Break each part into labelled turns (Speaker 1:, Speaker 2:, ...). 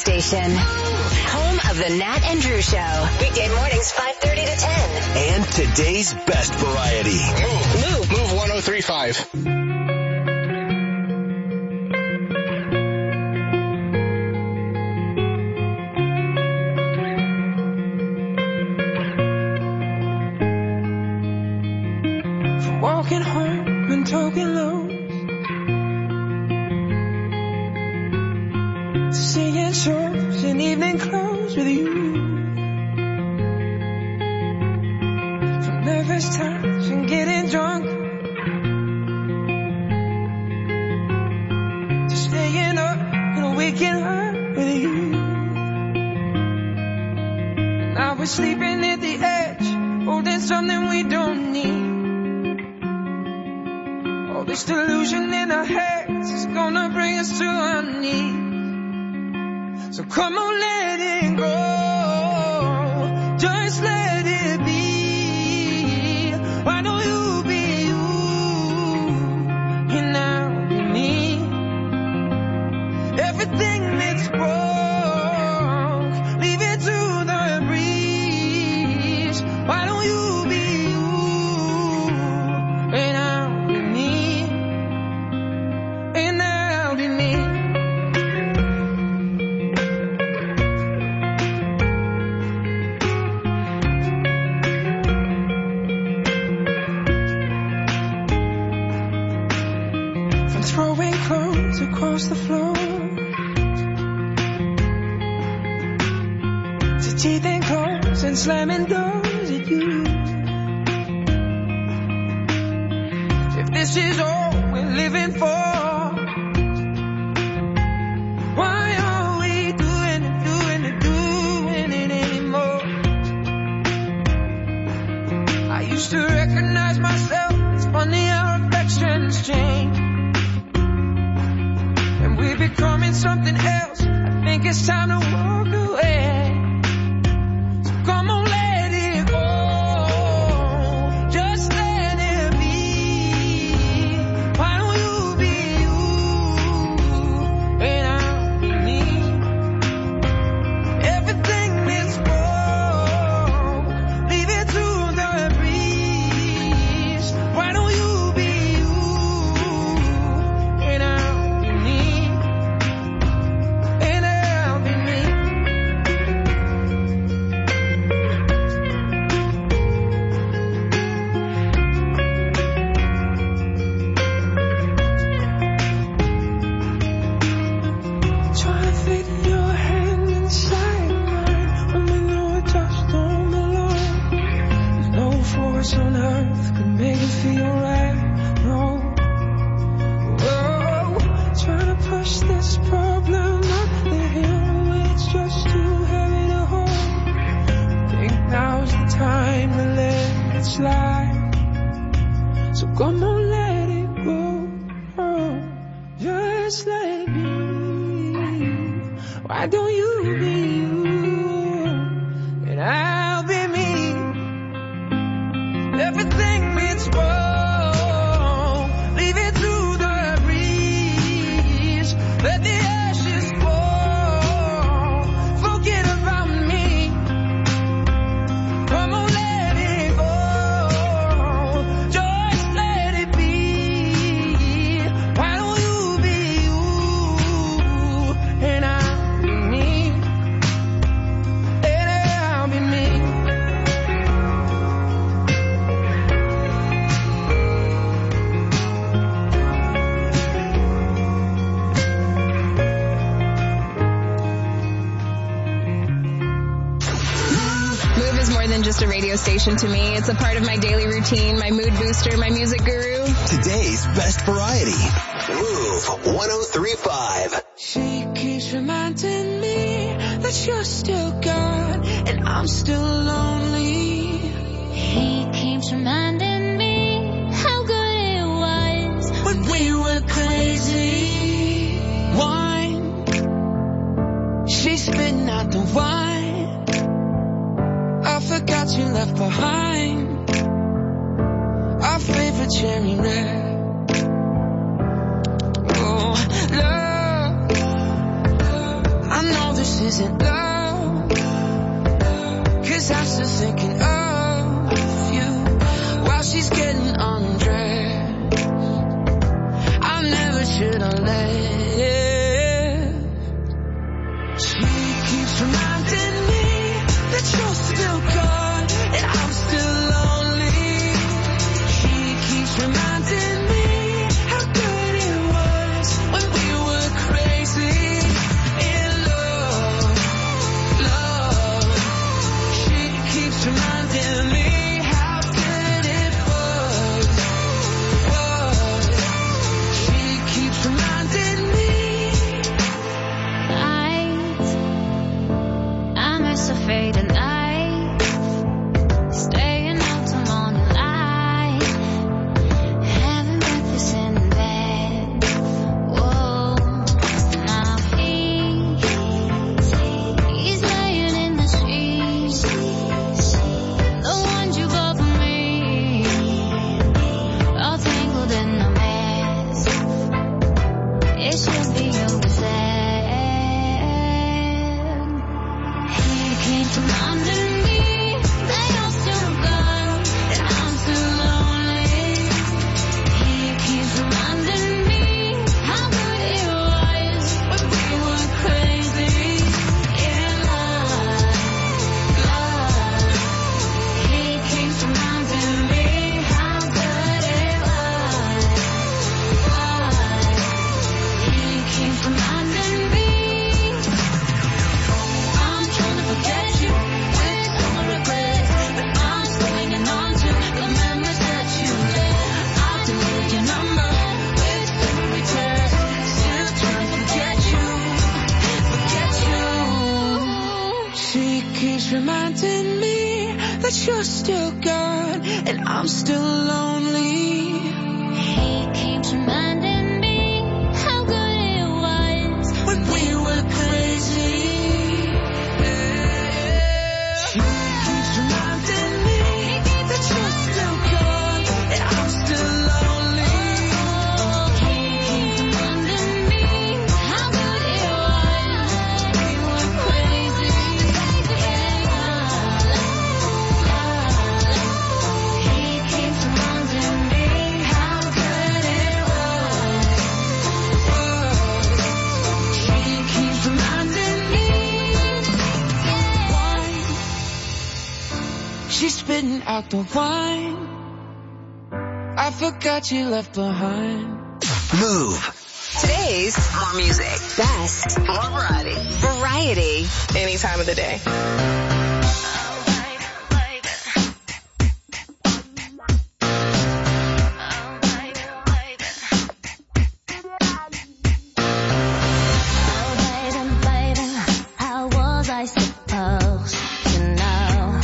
Speaker 1: station. Home of the Nat and Drew Show. Weekday mornings 5:30 to 10.
Speaker 2: And today's best variety.
Speaker 3: Move 103.5.
Speaker 4: Walking home and talking low, singing shows in evening clothes with you. From nervous times and getting drunk, to staying up and waking up with you. Now we're sleeping at the edge, holding something we don't need. This delusion in our heads is gonna bring us to our knees. So come on, let it go. Just let it be. Why don't you be you? And I'll be me. Everything that's broke, leave it to the breeze. Why don't you be you? And I'll be me. And I'll be me. From throwing clothes across the floor to teething clothes and slamming doors at you. If this is all we're living for, why are we doing it anymore? I used to recognize myself. It's funny how affections change, and we're becoming something else. I think it's time to walk away. So come on, let it go. Just let it be. Why don't you be you? And I'll be me. Everything that's broke, leave it to the breeze. Why don't you be you? And I'll be me. And I'll be me. Try to fit your hand inside mine when we know it just don't belong. There's no force on earth could make it feel right. No. Whoa. Trying to push this problem up the hill, it's just too heavy to hold. Think now's the time to let it slide. So come on, let it go. Oh, just let it be. Why don't you be you? And I'll be me. Everything that's wrong, leave it to the breeze. Let the ashes fall. Forget about me. Come on, let it go. Just let it be. Why don't you be you? And I'll be me. And I'll be me.
Speaker 5: Move is more than just a radio station to me. It's a part of my daily routine, my mood booster, my music guru.
Speaker 2: Today's best variety. Move 103.5.
Speaker 4: She keeps reminding me that you're still gone and I'm still lonely.
Speaker 6: He keeps reminding me how good it was
Speaker 4: When we were crazy. Wine, she's spitting out the wine. I forgot you left behind our favorite cherry red. Oh, love, I know this isn't love, 'cause I'm still thinking of you while she's getting undressed. I never should have left. She keeps reminding me that you're still gone and I'm still lonely. She keeps reminding me how good it was when we were crazy in love, love. She keeps reminding me how good it was. She keeps reminding me.
Speaker 6: I miss a faded night, staying out till morning light, having breakfast in bed. Whoa, now he's laying in the sheets, the ones you bought for me, all tangled in a mess. It should be over then. He keeps reminding me that you're still gone and I'm still lonely. He keeps reminding me how good it was when we were crazy in love, love. He keeps reminding me how good it was. He keeps reminding me. I'm trying to forget you with all my regrets, but I'm still hanging on to the memories that you left. I deleted your number with every text, still trying to forget you, forget you.
Speaker 4: She keeps reminding me that you're still gone and I'm still lonely.
Speaker 6: He keeps reminding me how good it was
Speaker 4: When we were crazy. She keeps reminding me that you're still gone and I'm still lonely.
Speaker 6: He keeps reminding me how good it was we were crazy in love. He keeps reminding me how good it was.
Speaker 4: She keeps reminding me. She's spitting out the wine I forgot you left behind.
Speaker 2: Move.
Speaker 1: Today's more music. Best. More variety. Variety.
Speaker 3: Any time of the day.
Speaker 6: How was I supposed to know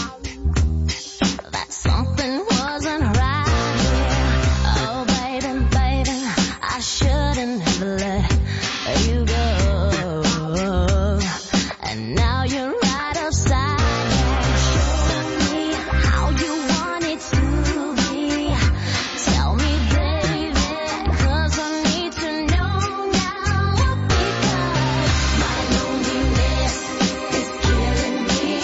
Speaker 6: that something wasn't right here? Oh, baby, I shouldn't have let you go. And now you're right upside down. Show me how you want it to be. Tell me, baby, 'cause I need to know now. Because my loneliness is killing me.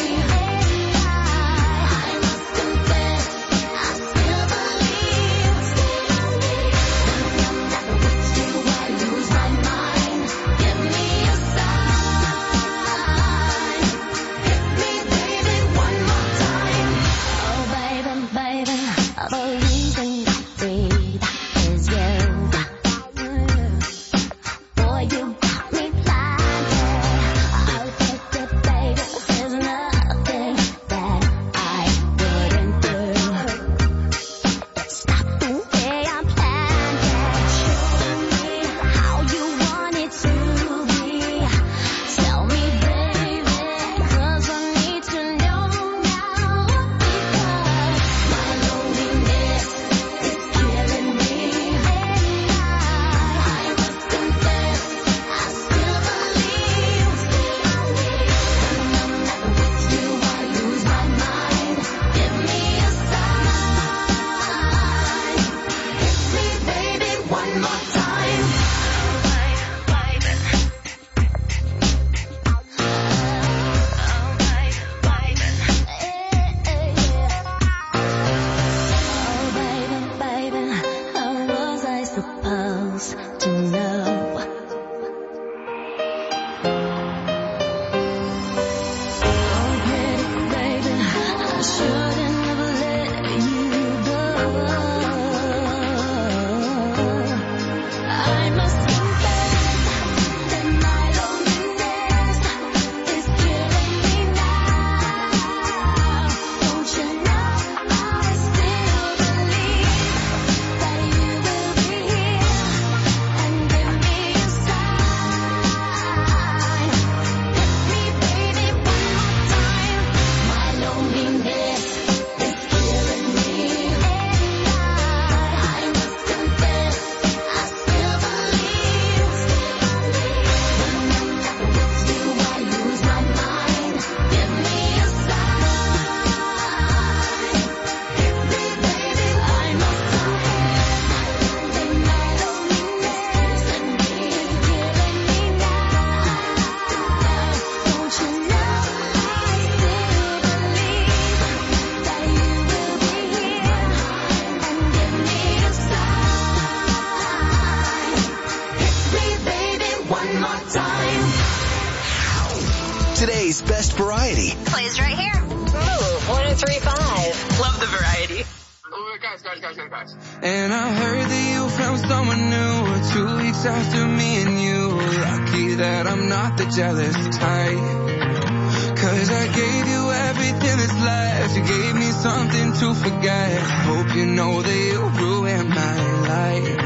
Speaker 2: best variety.
Speaker 1: Plays right here. Move 103.5.
Speaker 7: Love the variety.
Speaker 4: Guys. And I heard that you found someone new 2 weeks after me and you. Lucky that I'm not the jealous type. 'Cause I gave you everything that's left. You gave me something to forget. Hope you know that you ruined my life.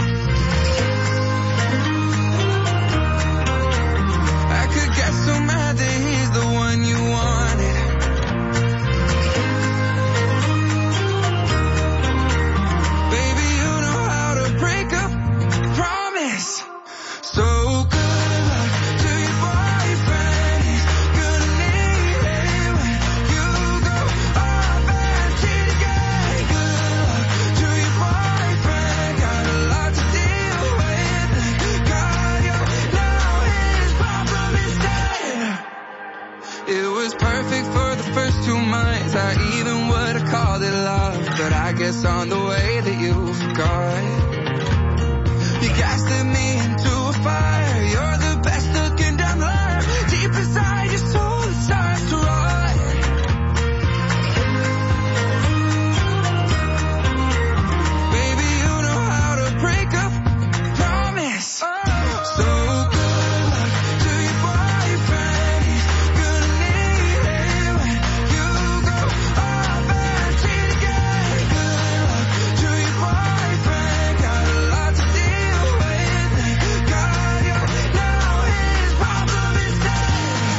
Speaker 4: I could get so mad that he's the one you wanted. Baby, you know how to break up. Promise. So good luck to your boyfriend. He's gonna need it when you go off and cheat again. Good luck to your boyfriend. Got a lot to deal with. God, you know his problem instead. It was perfect for the first 2 months. I even would have called it love, but I guess on the way that you forgot. You gaslit me into a fire. You're the best looking down the line. Deep inside your soul, it starts to rot. Baby, you know how to break up. Promise. So good luck to your boyfriend. He's gonna need it when you go off and cheat again. Good luck to your boyfriend. Got a lot to deal with. God, you know his problem instead.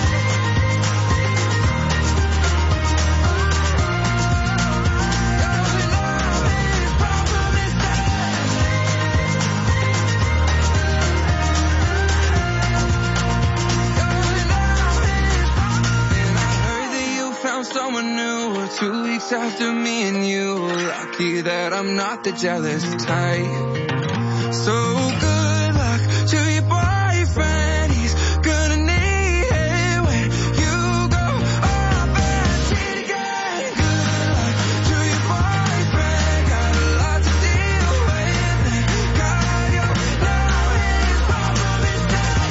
Speaker 4: Someone new 2 weeks after me and you. Lucky that I'm not the jealous type. So good luck to your boyfriend. He's gonna need it when you go off and cheat again. Good luck to your boyfriend. Got a lot to deal with. God, you know his problem instead.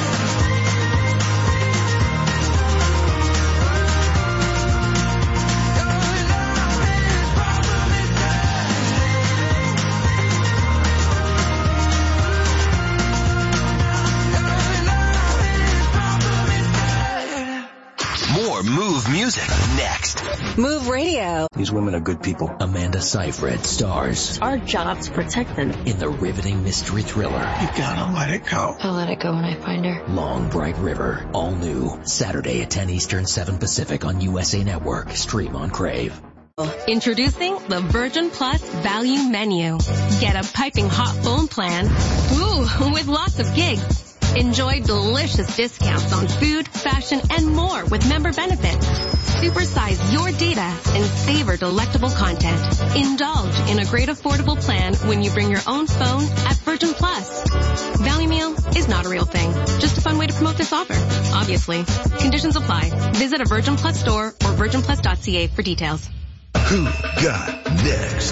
Speaker 2: More Move music next.
Speaker 1: Move Radio.
Speaker 8: These women are good people.
Speaker 9: Amanda Seyfried stars
Speaker 7: Our job to protect them.
Speaker 9: in the riveting mystery thriller
Speaker 8: You gotta let it go.
Speaker 7: I'll let it go when I find her.
Speaker 9: Long Bright River. All new. Saturday at 10 Eastern, 7 Pacific on USA Network. Stream on Crave.
Speaker 10: Introducing the Virgin Plus Value Menu. Get a piping hot phone plan. Ooh, with lots of gigs. Enjoy delicious discounts on food, fashion, and more with member benefits. Supersize your data and savor delectable content. Indulge in a great affordable plan when you bring your own phone at Virgin Plus. Value Meal is not a real thing. Just a fun way to promote this offer. Obviously. Conditions apply. Visit a Virgin Plus store or virginplus.ca for details.
Speaker 11: Who got next?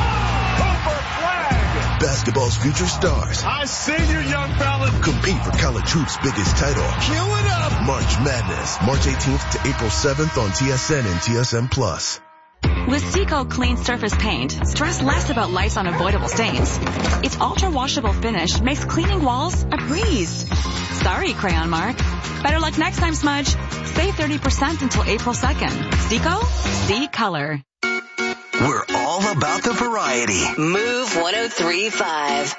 Speaker 11: Basketball's future stars.
Speaker 12: I see you, young fella.
Speaker 11: Compete for college hoops' biggest title.
Speaker 12: Kill it up.
Speaker 11: March Madness, March 18th to April 7th on TSN and TSN Plus.
Speaker 13: With Seco Clean Surface Paint, stress less about life's unavoidable stains. Its ultra-washable finish makes cleaning walls a breeze. Sorry, Crayon Mark. Better luck next time, Smudge. Save 30% until April 2nd. Seco? See color.
Speaker 2: We're all about the variety.
Speaker 1: Move 103.5.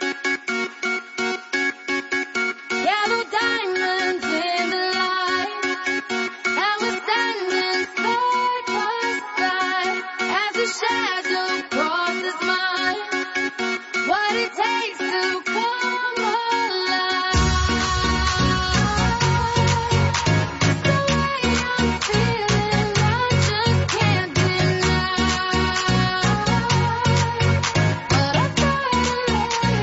Speaker 6: Yellow diamonds in the light, and we're standing side by side as the shadow crosses mine. What it takes to come alive. It's the way I'm feeling, I just can't deny. But I try to let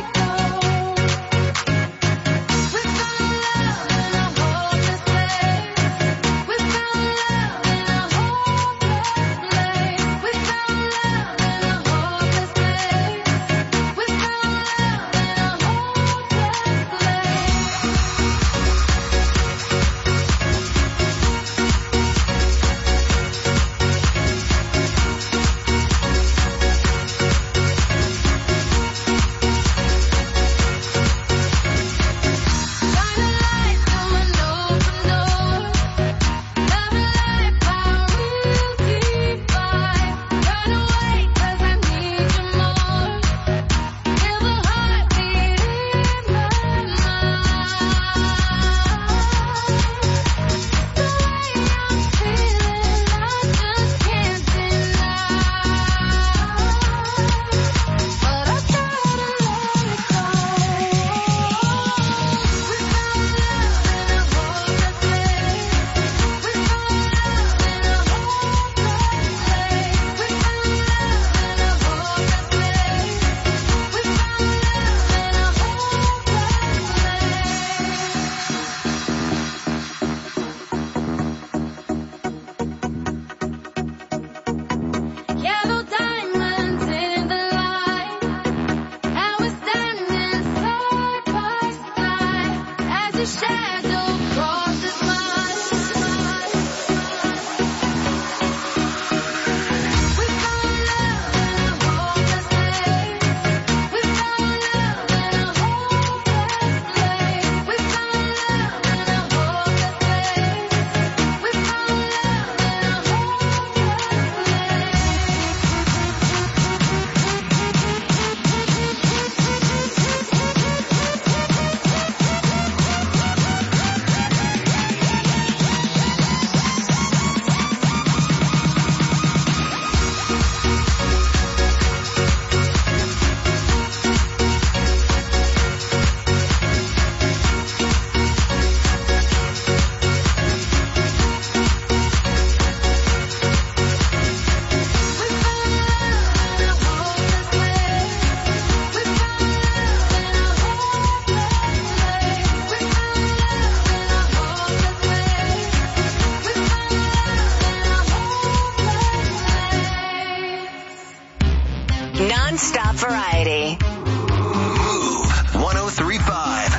Speaker 1: Non-stop variety.
Speaker 2: Move 103.5.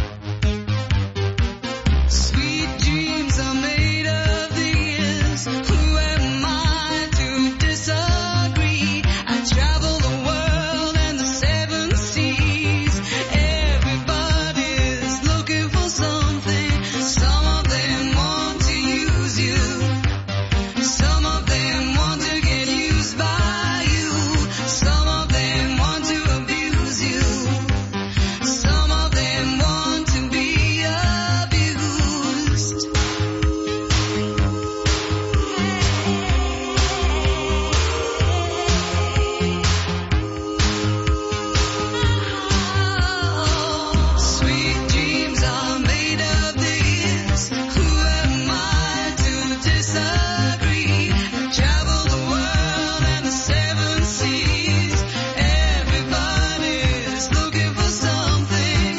Speaker 6: Sweet dreams are made of these. Who am I to disagree? I travel the world and the seven seas. Everybody's looking for something. Some of them want to use you. Some of them want to get used by you. Some of them want to abuse you. Some of them want to be abused. Sweet dreams are made of these. Who am I to disagree? I travel the world and the seven seas. Everybody's looking for something.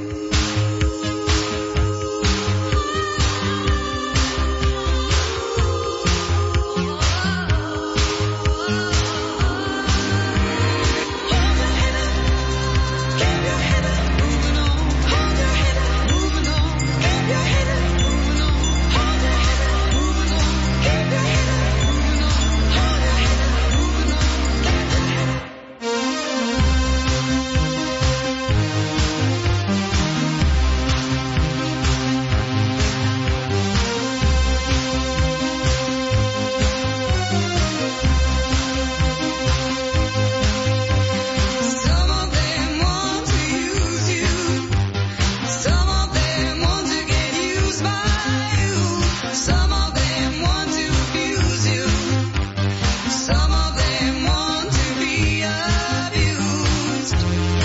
Speaker 6: Some of them want to use you. Some of them want to get used by you. Some of them want to abuse you. Some of them want to be abused.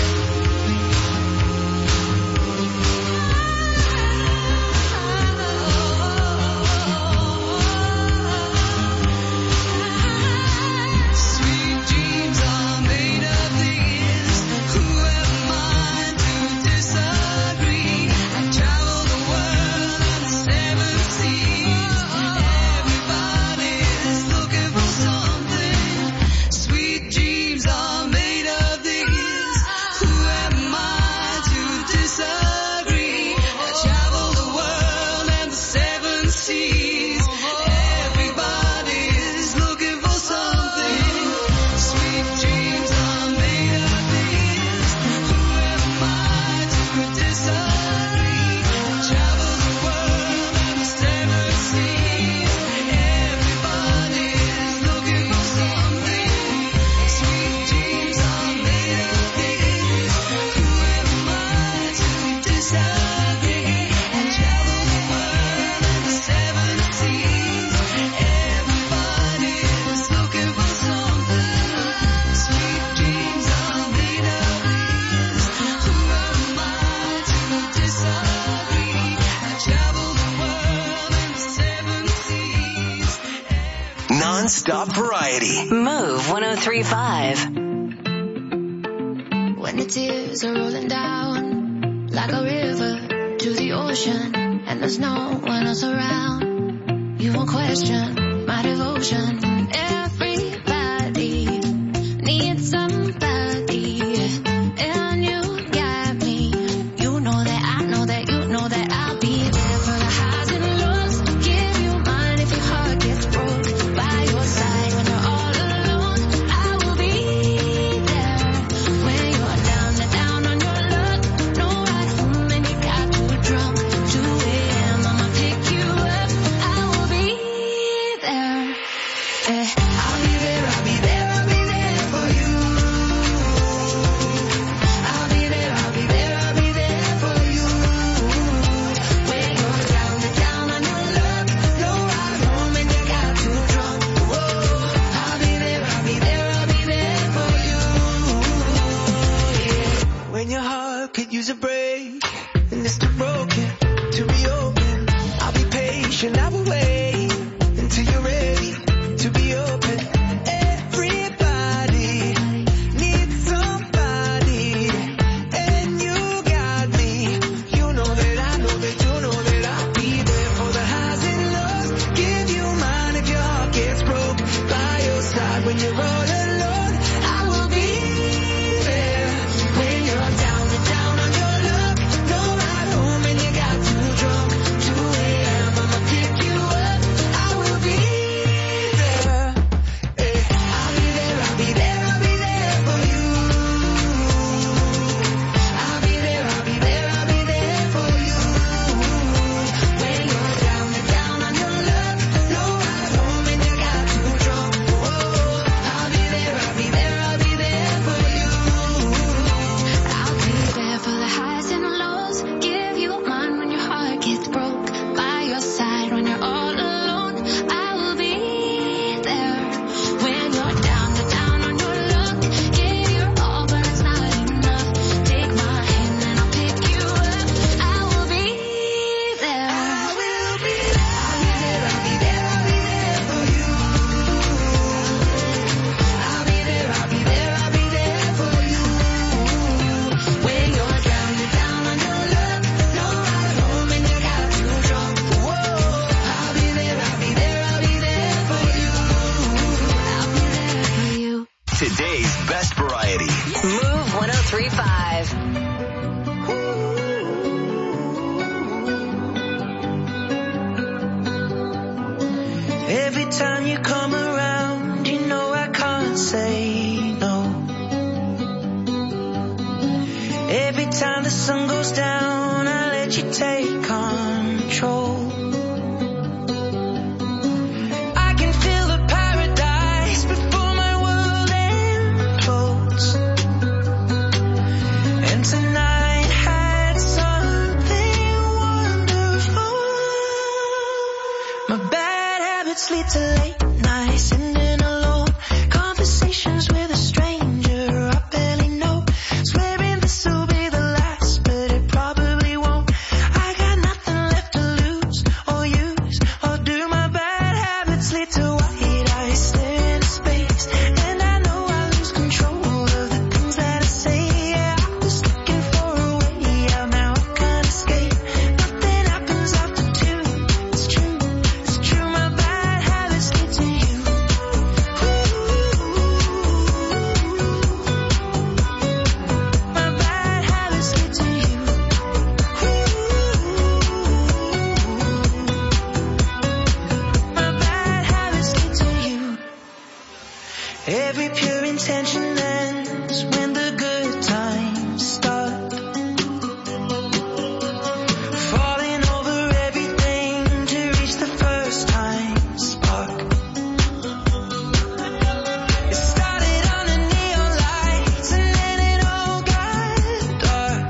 Speaker 6: Sweet dreams are made of these. Who am I to disagree? I travel the world and the seven seas. Everybody's looking for something. Sweet dreams are made of these. Who am I to disagree? I travel the world and the seven seas. Everybody's looking for something. Sweet dreams are made of these. Who am I to disagree? I travel the world and the seven seas. Everybody's looking for something. Sweet dreams are made of these. Who am I to disagree? I travel the world and the seven seas. Everybody's looking for something. Sweet dreams are made of these. Who am I to disagree? I travel the world and the seven seas.
Speaker 2: Non-stop variety.
Speaker 1: Move 103.5.
Speaker 14: When the tears are rolling down like a river to the ocean, and there's no one else around, you won't question my devotion. Everybody needs somebody, and you got me. You know that I know that you know that I'll be there for the highs and lows. Give you mine if your heart gets broke. By your side when you're all alone, I will be there. When you're down on your luck, no ride home and you got too drunk. 2 a.m. I'ma pick you up. I will be there. I'll be there, I'll be there, I'll be there for you. I'll be there, I'll be there, I'll be there for you. When you're down on your luck, no ride home and you got too drunk. Whoa, I'll be there, I'll be there, I'll be there for you. Yeah.
Speaker 4: When your heart could use a break and it's too broken to reopen, I'll be patient, I will wait until you're ready to be open. Everybody needs somebody, and you got me. You know that I know that you know that I'll be there for the highs and lows. Give you mine if your heart gets broke. By your side when you're all alone, I will be
Speaker 2: Today's best variety.
Speaker 1: Move 103.5.
Speaker 15: Every time you come around, you know I can't say no. Every time the sun goes down, I let you take control. I can feel the paradise before my world implodes. And tonight had something wonderful. My bad habits lead to late nights and then alone conversations with a stranger I barely know. Swearing this will be the last, but it probably won't. I got nothing left to lose or use or do. My bad habits lead to white eyes stare into space, and I know I lose control of the things that I say. Yeah, I was looking for a way out, now I can't escape. Nothing happens after 2. It's true, it's true. My bad habits lead to you. My bad habits lead to you. My bad habits lead to you. Every pure intention ends when the good times start. Falling over everything to reach the first time spark. It started under neon lights and then it all got dark.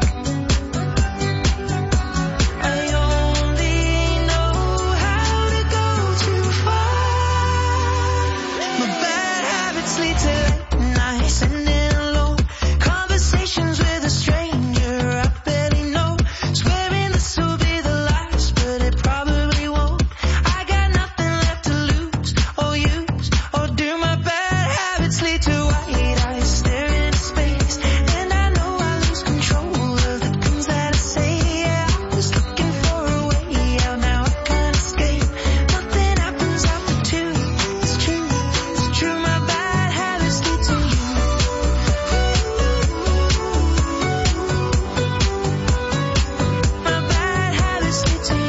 Speaker 15: I only know how to go too far. My bad habits lead to late nights and then alone conversations with a stranger I barely know. Swearing this will be the last, but it probably won't. I got nothing left to lose or use or do. My bad habits lead to white eyes stare into space, and I know I lose control of the things that I say. Yeah, I was looking for a way out, now I can't escape. Nothing happens after 2. It's true, it's true. My bad habits lead to you. My bad habits lead to you.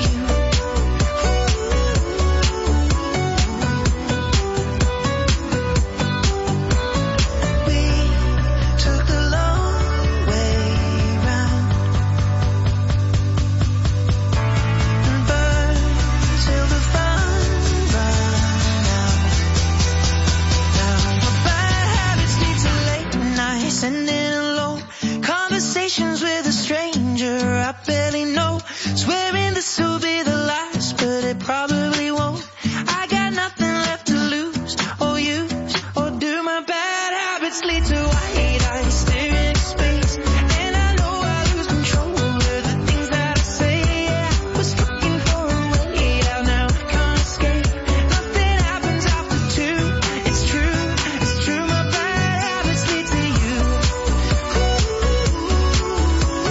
Speaker 15: We took the long way round and burned till the fun ran out. Now my bad habits lead to late nights and then alone conversations with a stranger I barely know. Swearing this will be the last, but it probably won't. I got nothing left to lose or use or do. My bad habits lead to white eyes stare into space, and I know I lose control of the things that I say. Yeah, I was looking for a way out, now I can't escape. Nothing happens after 2. It's true, it's true. My bad habits lead to you.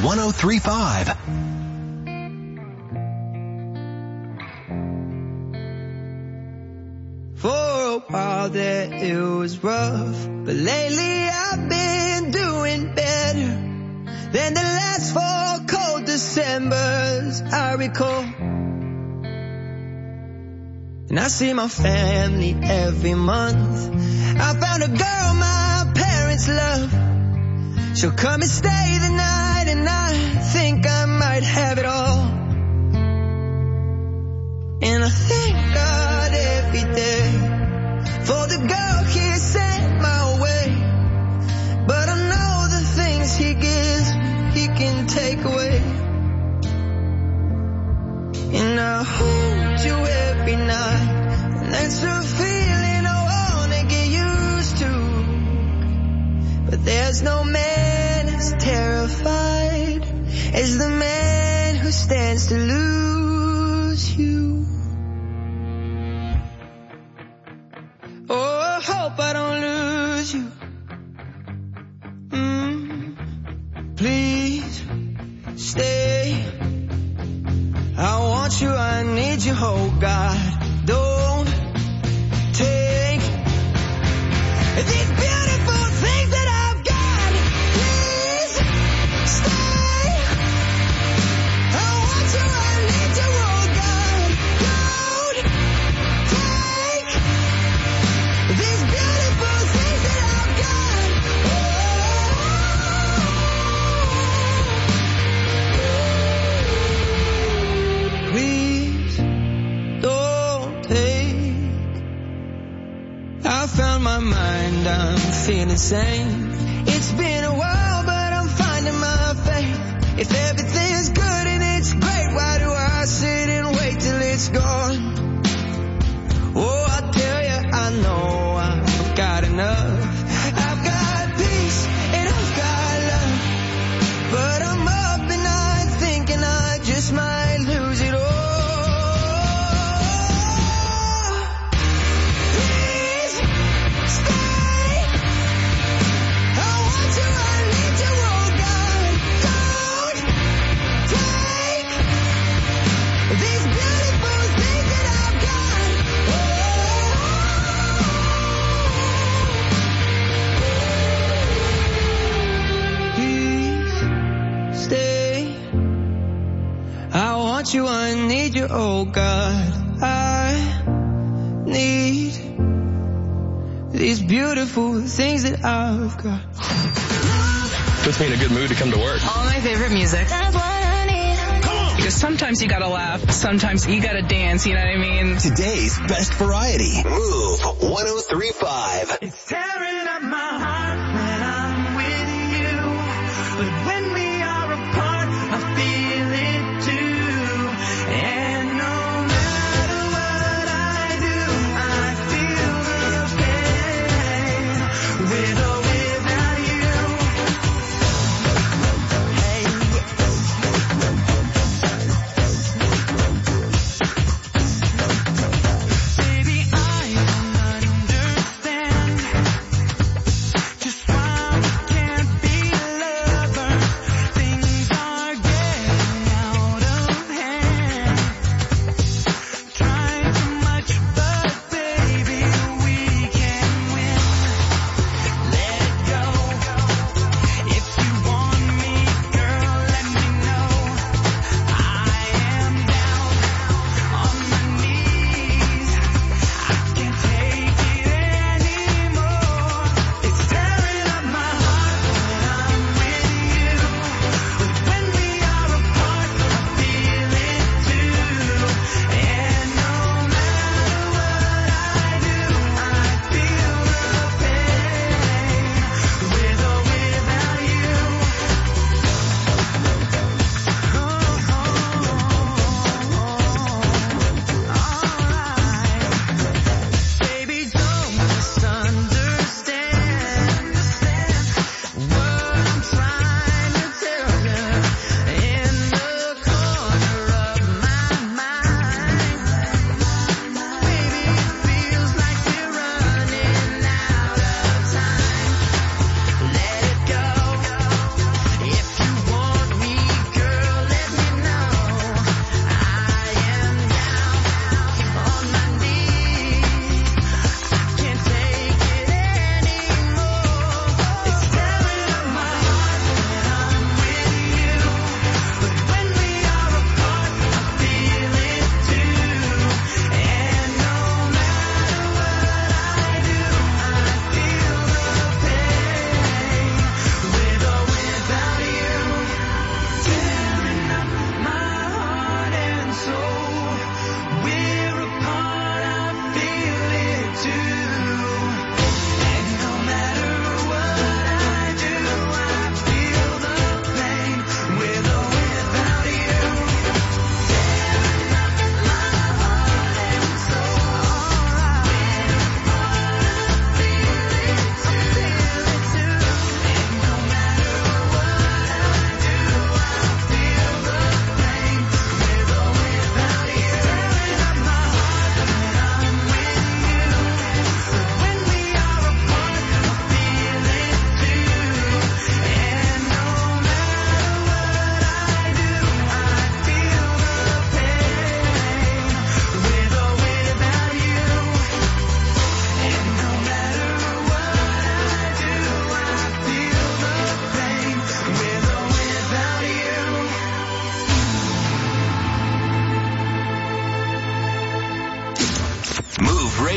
Speaker 2: 103.5.
Speaker 15: For a while there it was rough, but lately I've been doing better than the last 4 cold Decembers I recall. And I see my family every month. I found a girl my parents love. She'll come and stay the night, and I think I might have it all. And I thank God every day for the girl he sent my way. But I know the things he gives, he can take away. And I hold you every night, and that's a feeling I wanna get used to. But there's no man as terrified as the man who stands to lose you. Oh, I hope I don't lose you. Please stay. I want you, I need you, oh God. Don't take these beautiful things that I've got. Please stay. I want you, I need you, oh God. Don't take these beautiful things that I've got. Please don't take. I found my mind, I'm feeling sane. It's been a while, but I'm finding my faith. If everything's good and it's great, why do I sit and wait till it's gone? Oh, I tell you, I know I've got enough. I've got peace and I've got love. But I'm up and I'm thinking I just might lose it all. Please stay. I want you, I need you, oh God. Don't take these beautiful things that I've got. Please stay. I want you, I need you, oh God. I need these beautiful things that I've got.
Speaker 3: Puts me in a good mood to come to work.
Speaker 16: All my favorite music.
Speaker 14: That's what I need.
Speaker 16: Because sometimes you gotta laugh, sometimes you gotta dance, you know what I mean?
Speaker 2: Today's best variety. Move 103.5.
Speaker 15: It's tearing up my heart when I'm with you. But when we are apart, I feel it too. And no matter what I do, I feel the pain. With or without you. Hey. Baby, I don't understand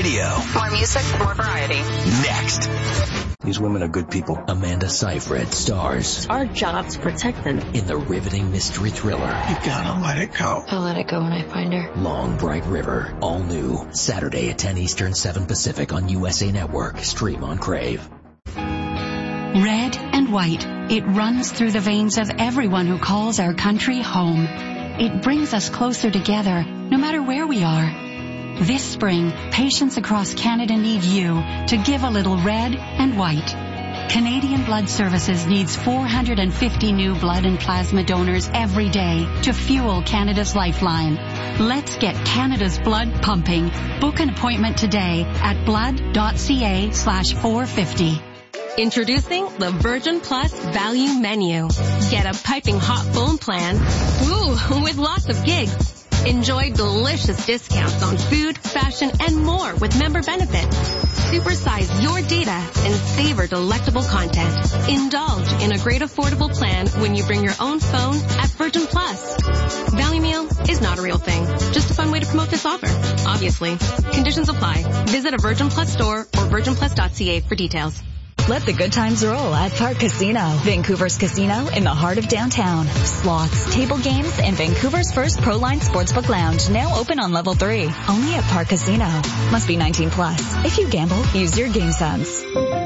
Speaker 2: Radio.
Speaker 1: More music, more variety.
Speaker 2: Next.
Speaker 8: These women are good people.
Speaker 9: Amanda Seyfried stars
Speaker 7: Our job to protect them.
Speaker 9: in the riveting mystery thriller
Speaker 8: You gotta let it go.
Speaker 7: I'll let it go when I find her.
Speaker 9: Long Bright River. All new. Saturday at 10 Eastern, 7 Pacific on USA Network. Stream on Crave.
Speaker 17: Red and white. It runs through the veins of everyone who calls our country home. It brings us closer together, no matter where we are. This spring, patients across Canada need you to give a little red and white. Canadian Blood Services needs 450 new blood and plasma donors every day to fuel Canada's lifeline. Let's get Canada's blood pumping. Book an appointment today at blood.ca/450.
Speaker 10: Introducing the Virgin Plus Value Menu. Get a piping hot phone plan, with lots of gigs. Enjoy delicious discounts on food, fashion, and more with member benefits. Supersize your data and savor delectable content. Indulge in a great affordable plan when you bring your own phone at Virgin Plus. Value Meal is not a real thing, just a fun way to promote this offer. Obviously. Conditions apply. Visit a Virgin Plus store or virginplus.ca for details.
Speaker 18: Let the good times roll at Park Casino, Vancouver's casino in the heart of downtown. Slots, table games, and Vancouver's first Proline Sportsbook Lounge, now open on level 3. Only at Park Casino. Must be 18 plus. If you gamble, use your game sense.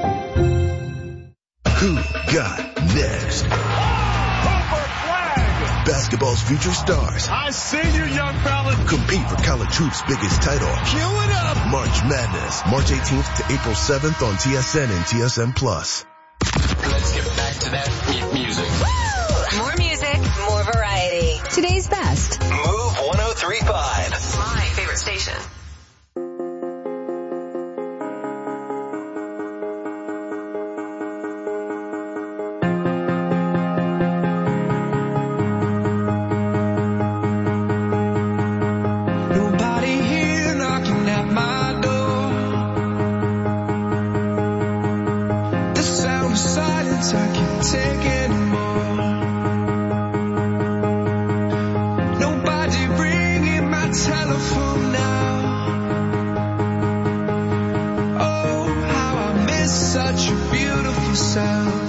Speaker 11: Who got next? Basketball's future stars.
Speaker 12: I see you, young fella.
Speaker 11: Compete for college hoops' biggest title.
Speaker 12: Cue it up.
Speaker 11: March Madness, March 18th to April 7th on TSN and TSN Plus.
Speaker 3: Let's get back to that music.
Speaker 1: Woo! More music, more variety.
Speaker 19: Today's best.
Speaker 2: Move 1035.
Speaker 1: My favorite station.
Speaker 4: Nobody here knocking at my door. The sound of silence I can't take anymore. Nobody ringing my telephone now. Oh, how I miss such a beautiful sound.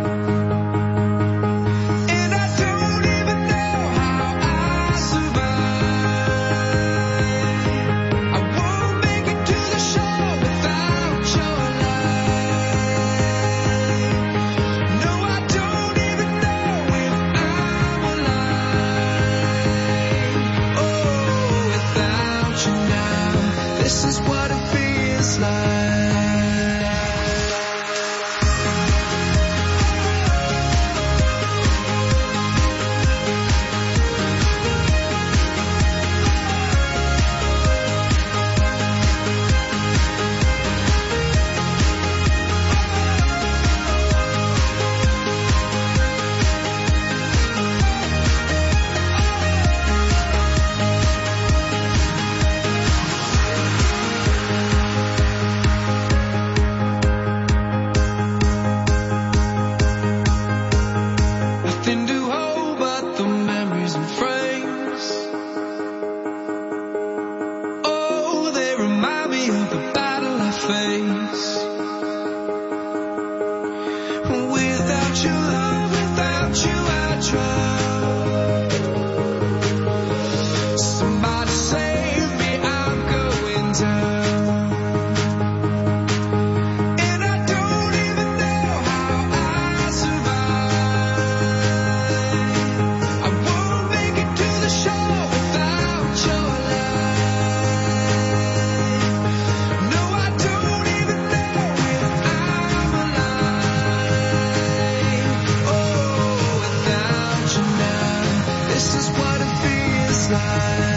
Speaker 4: And I don't even know how I survive. I won't make it to the shore without your light. No, I don't even know if I'm alive. Oh, without you now, this is what it feels like. Nothing to hold but the memories and frames. Oh, they remind me of the battle I faced. Without your love, without you, I drown. Somebody save me, I'm going down. And I don't even know how I survive. I won't make it to the shore without your light. No, I don't even know if I'm alive. Oh, without you now, this is what it feels like.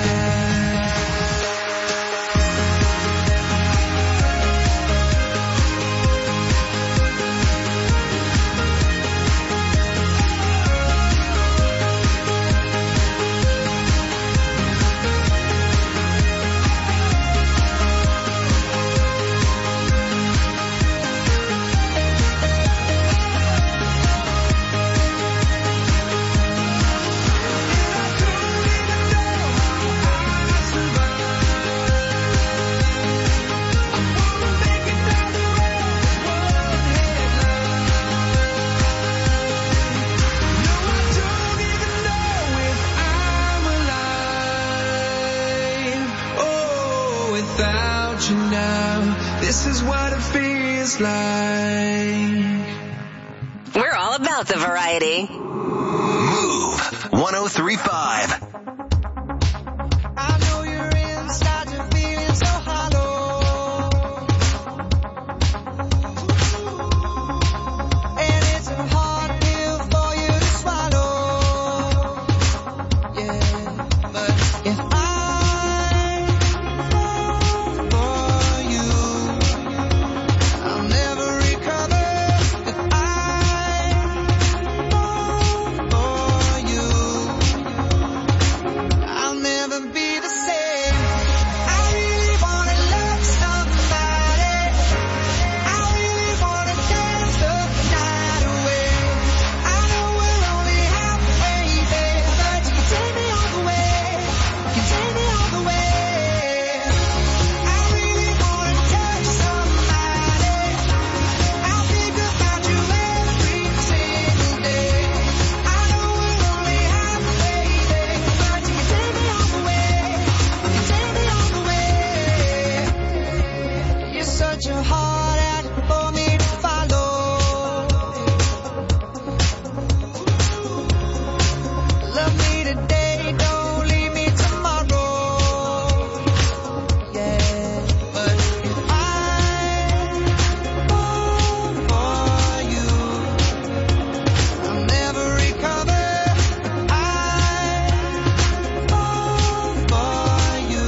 Speaker 4: I don't even know how without you now. This is what it feels like.
Speaker 1: We're all about the variety.
Speaker 2: Move 103.5.
Speaker 15: I know you're inside, you're feeling so hollow. And it's a hard pill for you to swallow. Yeah, but if I fall for you, I'll never recover. If I fall for you, I'll never be the same. I really wanna love somebody. I really wanna dance the night away. I know we're only halfway there, but you can take me all the way. You can take me all the way. I really wanna touch somebody. I think about you every single day. I know we're only halfway there, but you can take me all the way. You can take me all the way. You're such a hard act for me to follow. Love me today, don't leave me tomorrow. Yeah, but if I fall for you, I'll never recover. If I fall for you,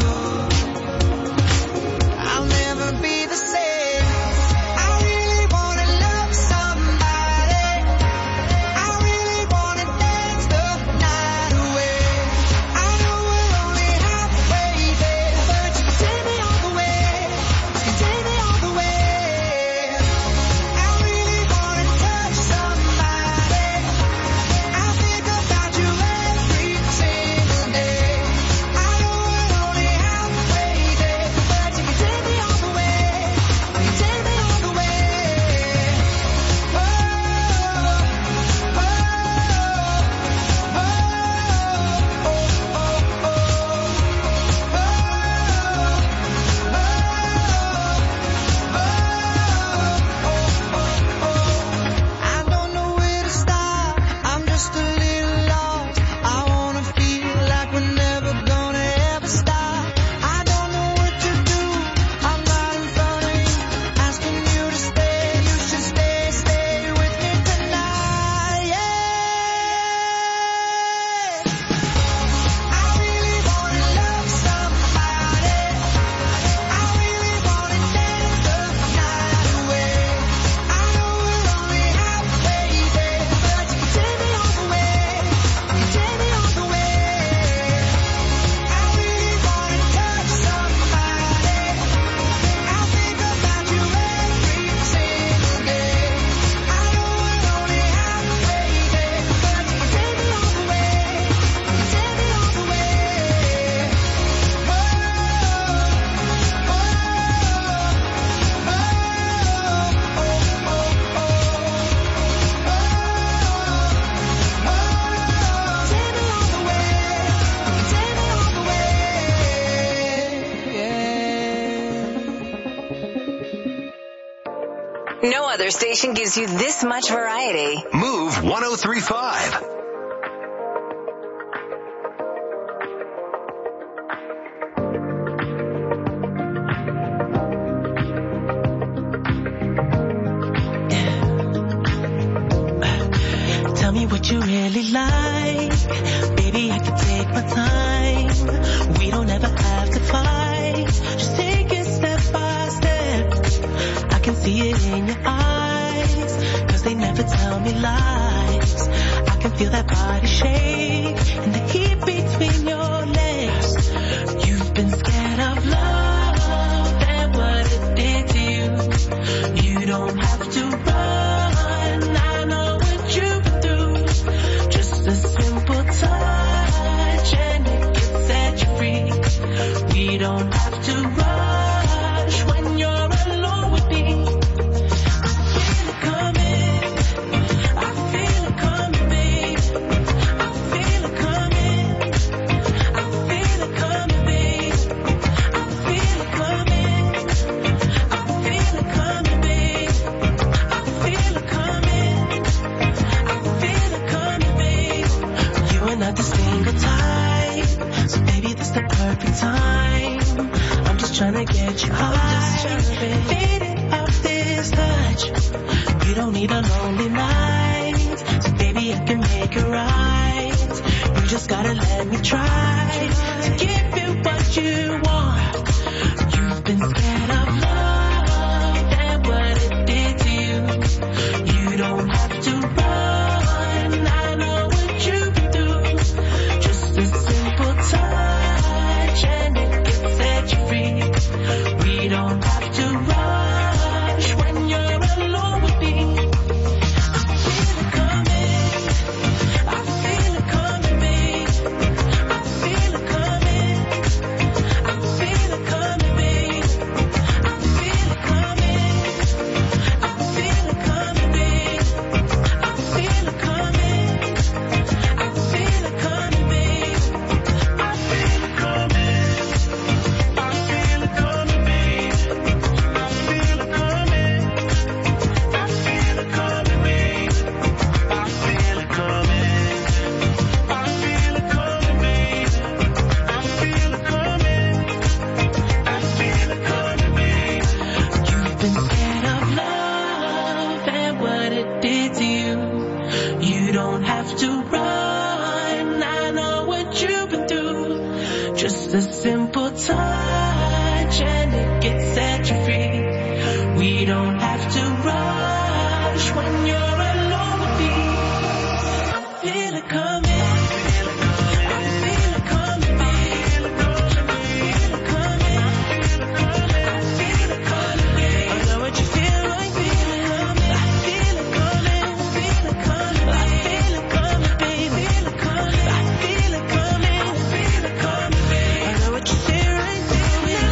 Speaker 15: I'll never be the same. I really wanna love somebody. I really wanna dance the night away. I know we're only halfway there, but you can take me all the way. You can take me all the way. I really wanna touch somebody. I think about you every single day. I know we're only halfway there, but you can take me all the way. You can take me all the way. I don't know where to start. I'm just a little lost. I wanna feel like we're never gonna ever stop. I don't know what to do. I'm not in front of you, asking you to stay. You should stay with me tonight. Yeah. I really wanna love somebody. I really wanna dance the night away. I know we're only halfway there, but you can take me all the way. You can take me all the way. I really wanna touch somebody. I think about you every single day. I know we're only halfway there, but you can take me all the way. You can take me all the way.
Speaker 1: No other station gives you this much variety.
Speaker 2: Move 103.5.
Speaker 19: Tell me what you really like. Baby, I can take my time. We don't ever have to fight. Just take it step by step. I can see it in your eyes, 'cause they never tell me lies. I can feel that body shake and the heat between your legs. You've been scared of love and what it did to you. You don't have to run. I know what you've been through. Just a simple touch and it can set you free. We don't have to rush when you're alone with me. I feel it coming. I feel it coming, babe. I feel it coming. I feel it coming, babe. I feel it coming. the time. I'm just trying to get you high. Faded off this touch. You don't need a lonely night. So baby, I can make it right. You just gotta let me try to give you what you want. You've been scared of love and what it did to you. You don't have to run. I know what you can do. Just a simple touch and it can set you free. We don't have to rush when you're alone with me. I feel it coming. I feel it coming, babe. I feel it coming. I feel it coming, babe. I feel it coming. I feel it coming, babe. I feel it coming. I feel it coming, babe. I feel it coming. I feel it coming, babe. I feel it coming. I feel it coming, babe. I feel it coming. I feel it coming, babe. I feel it coming. I feel it coming, babe. You've been scared of love and what it did to you. You don't have to run. I know what you can do. Just a simple touch and it can set you free. We don't have to rush when you're alone with me. I feel it coming. I feel it coming, babe. I feel it coming. I feel it coming, babe. I know what you feel like, feel it coming. I feel it coming. I feel it coming. I feel it coming, babe. I feel it coming. I feel it coming, babe. I know what you feel right, feel it.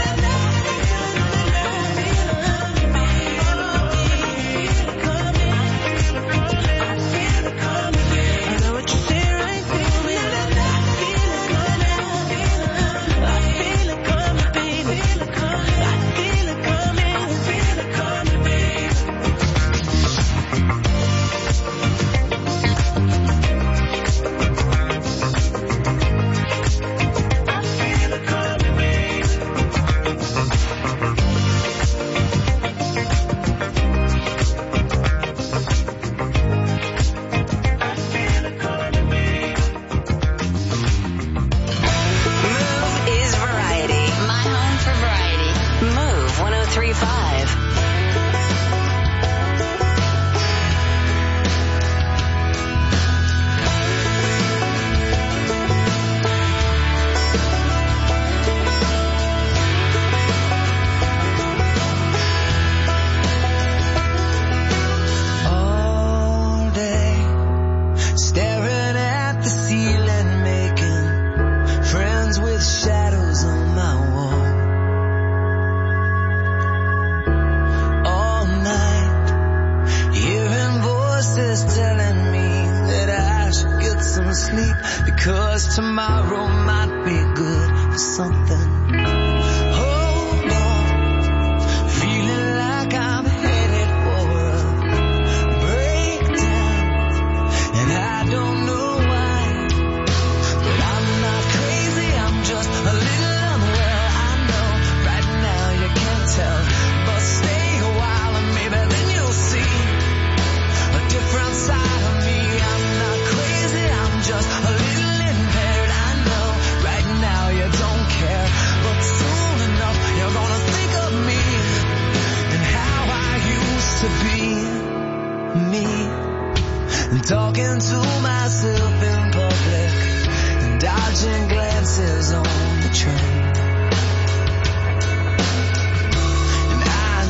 Speaker 15: Cause tomorrow might be good for something. Hold on, feeling like I'm headed for a breakdown, and I don't know why, but I'm not crazy, I'm just a little unwell. I know right now you can't tell, but stay a while and maybe then you'll see a different side of me. I'm not crazy, I'm just a little impaired. I know right now you don't care, but soon enough you're gonna think of me and how I used to be me, and talking to myself in public and dodging glances on the train. And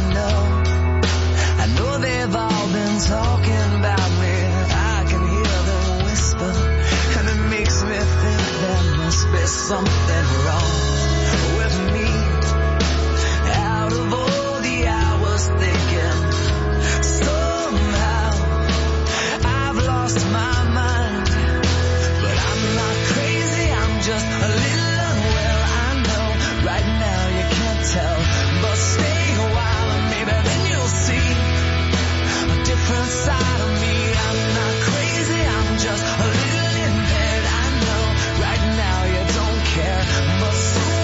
Speaker 15: I know they've all been talking about me. I can hear them whisper, and it makes me think there must be something wrong with me. Out of all the hours thinking, somehow I've lost my mind. But I'm not crazy, I'm just a little unwell. I know right now you can't tell, but stay a while and maybe then you'll see a different side of me. I'm not crazy, I'm just a little impaired. I know right now you don't care, but soon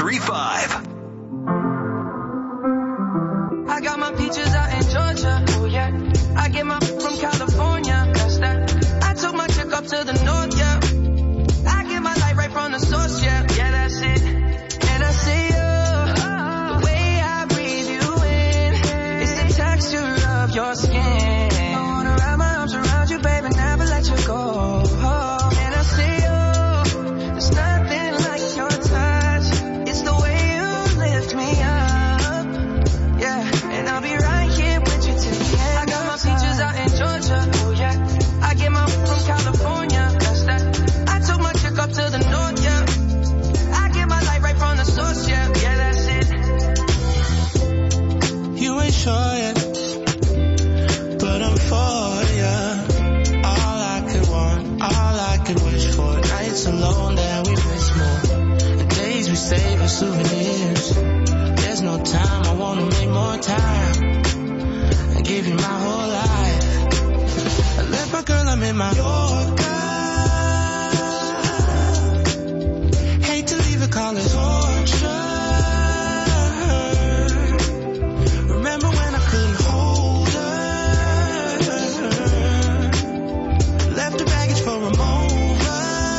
Speaker 2: 1035.
Speaker 4: I got my peaches out in Georgia, oh yeah. I get my from California, that's that. I took my chick up to the north, yeah. I get my light right from the source, yeah. Yeah, that's it. And I see the way I breathe you in, it's the texture of your skin. I wanna wrap my arms around you, baby, never let you go. And I see there's nothing like your touch. It's the way you lift me up, yeah. And I'll be right here with you till the end. I got my peaches out in Georgia, oh yeah. I get my from California, that's that. I took my chick up to the north, yeah. I get my light right from the source, yeah. Yeah, that's it.
Speaker 19: You ain't sure yet, but I'm for ya. All I could want, all I could wish for. Nights alone that we miss more. The days we save as souvenirs. There's no time, I wanna make more time and give you my whole life. I left my girl, I'm in my Yorker. Hate to leave it, call it torture. Remember when I couldn't hold her? Left the baggage for a moment.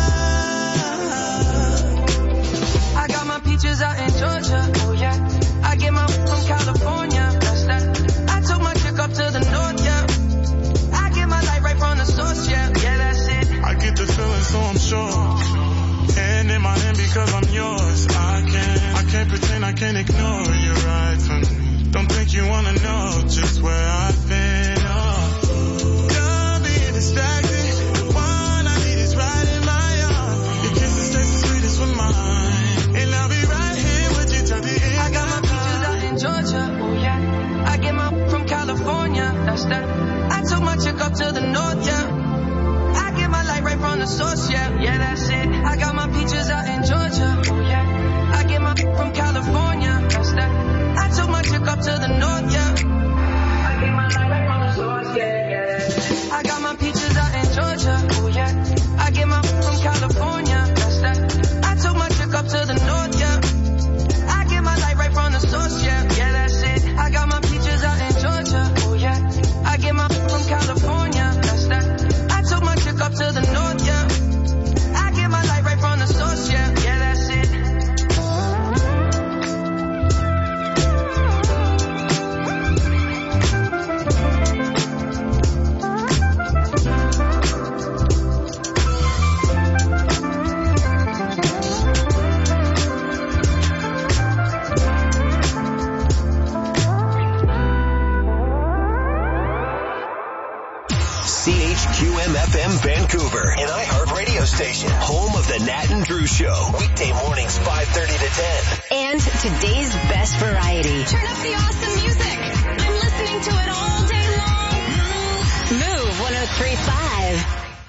Speaker 4: I got my peaches out in Georgia, oh yeah. I get my from California, that's that. I took my chick up to the north, yeah. I get my light right from the source, yeah. Yeah, that's it.
Speaker 12: I get the feeling, so I'm sure. Hand in my hand because I'm yours. I can't pretend, I can't ignore you right from me. Don't think you wanna know just where I've been. Oh, don't be distracted. The one I need is right in my arms. Your kisses taste the sweetest with mine, and I'll be right here with you till the end.
Speaker 4: I got my peaches out in Georgia, oh yeah. I get my from California, that's that. I took my chick up to the north, yeah. I get my light right from the source, yeah. Yeah, that's it. I got my peaches out in Georgia, oh yeah. I get my from California, that's that. I took my chick up to the north, yeah. I get my light right from the source, yeah, yeah. I got my peaches out in Georgia, oh yeah. I get my from California, that's that. I took my chick up to the north, yeah. I get my light right from the source, yeah. Yeah, that's it. I got my peaches out in Georgia, oh yeah. I get my from California, that's that. I took my chick up to the north, yeah. I get my light right from the source, yeah. Yeah, that's it.
Speaker 2: CHQM-FM Vancouver, an iHeart radio station, home of the Nat and Drew Show. Weekday mornings 5:30 to 10.
Speaker 1: And today's best variety.
Speaker 10: Turn up the awesome music. I'm listening to it all day long.
Speaker 1: Move 103.5.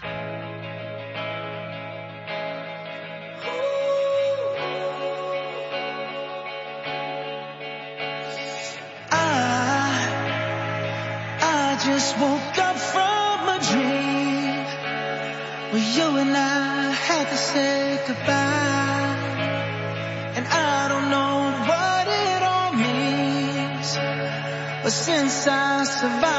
Speaker 19: I just woke up from a dream where you and I had to say goodbye, and I don't know what it all means, but since I survived